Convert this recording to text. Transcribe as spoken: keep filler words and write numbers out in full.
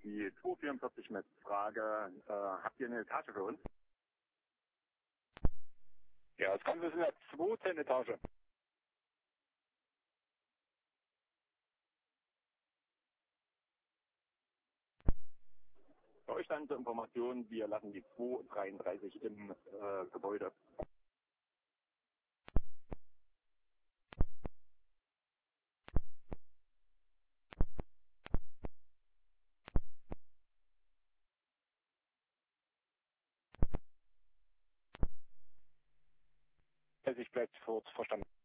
die zweihundertvierundvierzig mit Frage, äh, habt ihr eine Etage für uns? Ja, es kommt bis in der zweiten Etage. Für euch dann zur Information, wir lassen die zweihundertdreiunddreißig im äh, Gebäude. Ich bleibt kurz verstanden.